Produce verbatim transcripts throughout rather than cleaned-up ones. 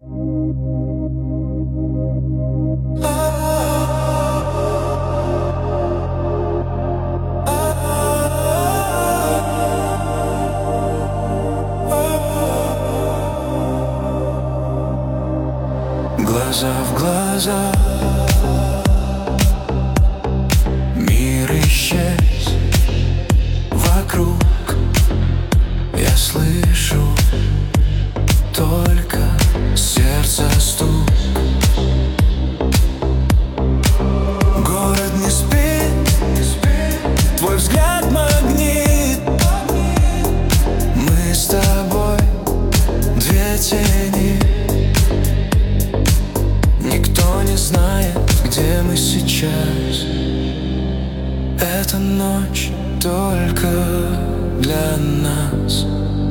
Глаза в глаза, мир исчез вокруг. Я слышу только сердце стук. Город не спит, твой взгляд магнит. Мы с тобой две тени. Никто не знает, где мы сейчас. Эта ночь только для нас.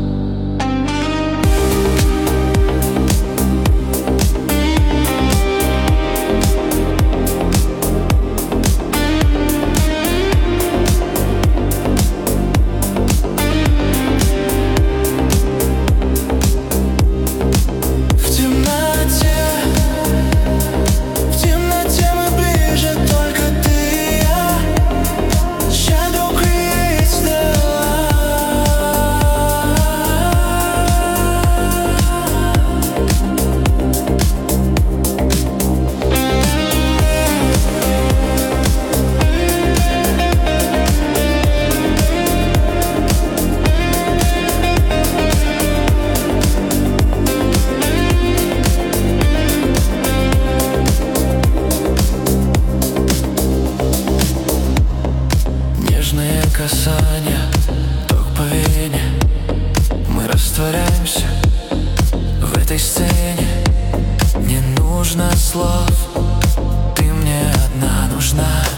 Касание, ток по вене. Мы растворяемся в этой сцене. Не нужно слов, ты мне одна нужна.